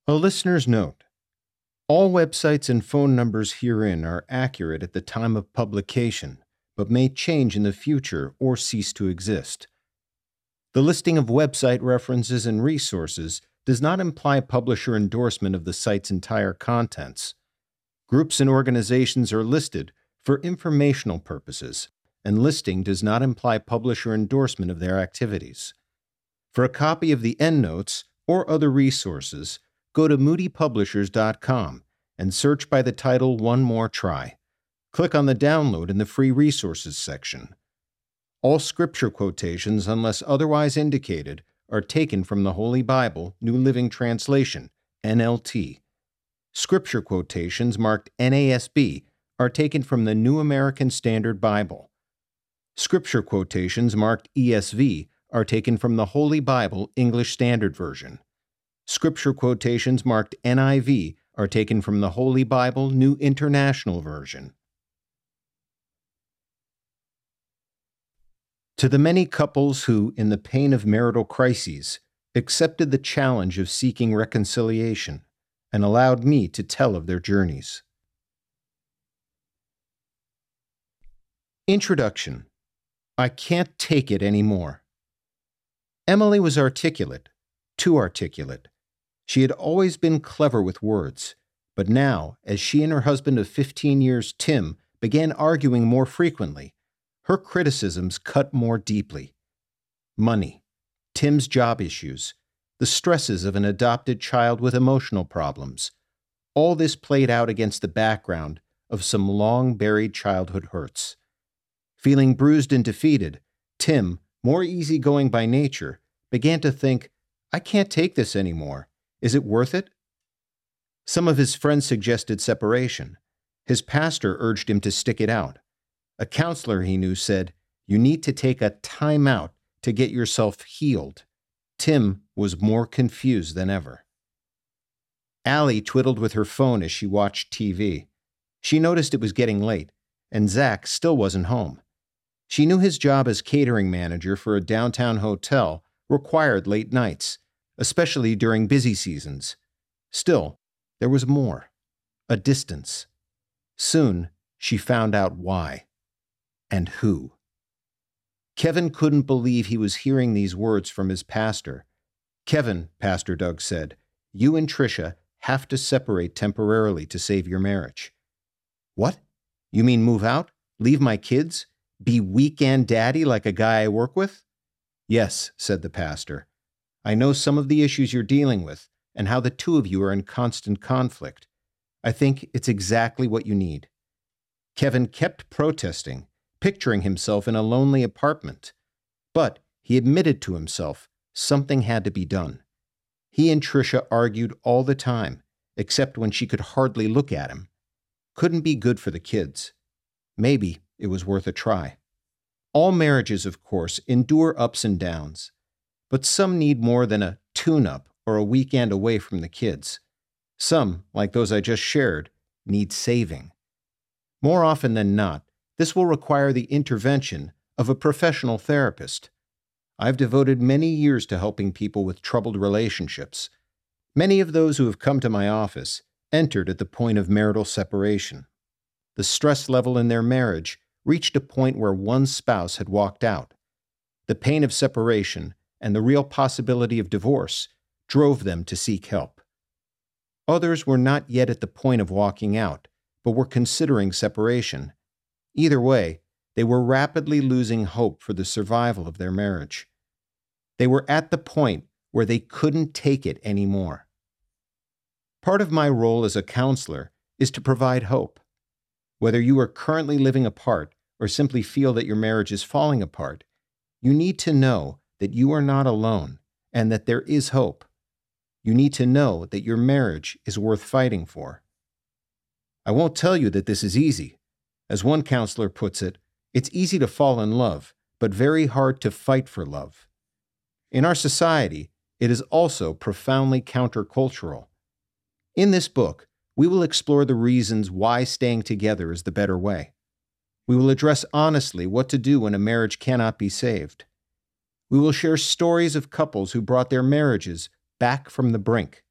A listener's note. All websites and phone numbers herein are accurate at the time of publication, but may change in the future or cease to exist. The listing of website references and resources does not imply publisher endorsement of the site's entire contents. Groups and organizations are listed for informational purposes, and listing does not imply publisher endorsement of their activities. For a copy of the endnotes or other resources, go to moodypublishers.com and search by the title One More Try. Click on the download in the free resources section. All scripture quotations, unless otherwise indicated, are taken from the Holy Bible, New Living Translation, NLT. Scripture quotations marked NASB are taken from the New American Standard Bible. Scripture quotations marked ESV are taken from the Holy Bible, English Standard Version. Scripture quotations marked NIV are taken from the Holy Bible, New International Version. To the many couples who, in the pain of marital crises, accepted the challenge of seeking reconciliation and allowed me to tell of their journeys. Introduction. I can't take it anymore. Emily was articulate, too articulate. She had always been clever with words, but now, as she and her husband of 15 years, Tim, began arguing more frequently, her criticisms cut more deeply. Money, Tim's job issues, the stresses of an adopted child with emotional problems, all this played out against the background of some long-buried childhood hurts. Feeling bruised and defeated, Tim, more easygoing by nature, began to think, I can't take this anymore. Is it worth it? Some of his friends suggested separation. His pastor urged him to stick it out. A counselor he knew said, you need to take a time out to get yourself healed. Tim was more confused than ever. Allie twiddled with her phone as she watched TV. She noticed it was getting late, and Zach still wasn't home. She knew his job as catering manager for a downtown hotel required late nights, especially during busy seasons. Still, there was more. A distance. Soon, she found out why. And who. Kevin couldn't believe he was hearing these words from his pastor. Kevin, Pastor Doug said, you and Tricia have to separate temporarily to save your marriage. What? You mean move out? Leave my kids? Be weekend daddy like a guy I work with? Yes, said the pastor. I know some of the issues you're dealing with and how the two of you are in constant conflict. I think it's exactly what you need. Kevin kept protesting, picturing himself in a lonely apartment. But he admitted to himself something had to be done. He and Tricia argued all the time, except when she could hardly look at him. Couldn't be good for the kids. Maybe it was worth a try. All marriages, of course, endure ups and downs, but some need more than a tune-up or a weekend away from the kids. Some, like those I just shared, need saving. More often than not, this will require the intervention of a professional therapist. I've devoted many years to helping people with troubled relationships. Many of those who have come to my office entered at the point of marital separation. The stress level in their marriage reached a point where one spouse had walked out. The pain of separation and the real possibility of divorce drove them to seek help. Others were not yet at the point of walking out, but were considering separation. Either way, they were rapidly losing hope for the survival of their marriage. They were at the point where they couldn't take it anymore. Part of my role as a counselor is to provide hope. Whether you are currently living apart or simply feel that your marriage is falling apart, you need to know that you are not alone and that there is hope. You need to know that your marriage is worth fighting for. I won't tell you that this is easy. As one counselor puts it, it's easy to fall in love, but very hard to fight for love. In our society, it is also profoundly countercultural. In this book, we will explore the reasons why staying together is the better way. We will address honestly what to do when a marriage cannot be saved. We will share stories of couples who brought their marriages back from the brink.